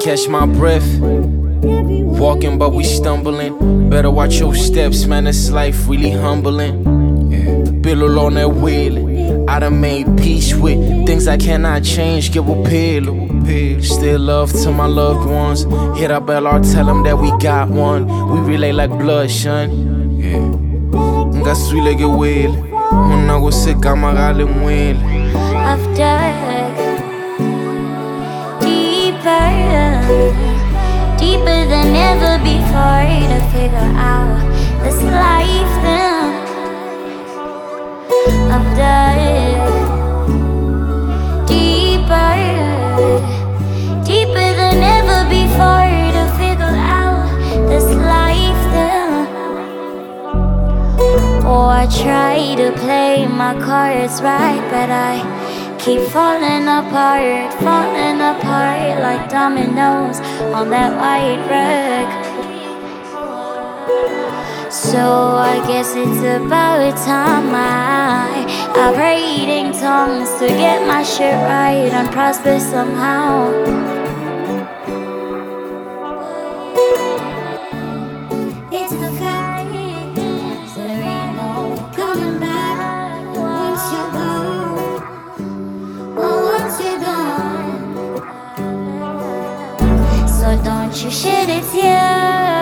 catch my breath. Walking, but we stumbling. Better watch your steps, man. This life really humbling. Bill on that wheel. I done made peace with things I cannot change. Give a pill. Still love to my loved ones. Hit up LR, tell them that we got one. We relay like blood, son. Nga swile ge wheel. Muna go se kamagale mwele. I've dug deeper than ever before to figure out this life then. I've dug deeper than ever before to figure out this life then. Oh, I try to play my cards right, but I keep falling apart like dominoes on that white rug. So I guess it's about time I prayed in tongues to get my shit right and prosper somehow. It's the fact, there ain't no coming back once you're gone. Once you're gone, so don't you shed a tear.